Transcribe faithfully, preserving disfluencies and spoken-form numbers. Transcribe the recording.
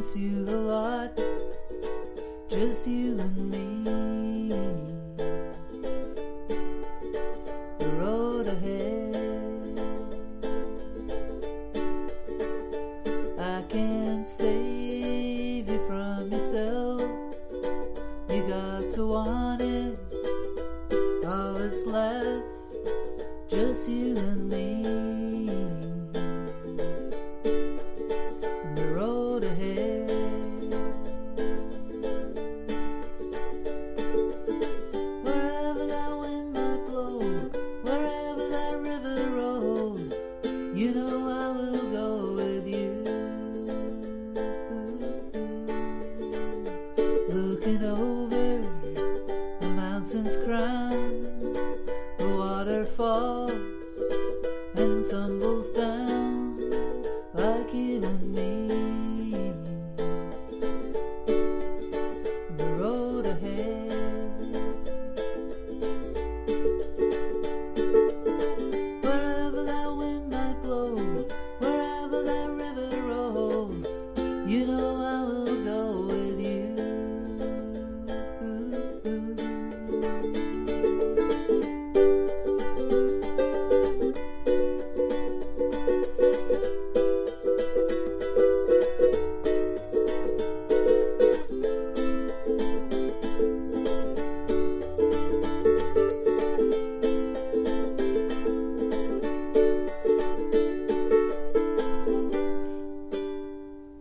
miss you a lot, just you and me. The road ahead, I can't save you from yourself. You got to want it. All that's left, just you and me. And the road ahead, wherever that wind might blow, wherever that river rolls, you know I will go with you. Looking over the mountain's crown, the water falls and tumbles down like you and me. The road ahead, wherever that wind might blow, wherever that river rolls, you know I will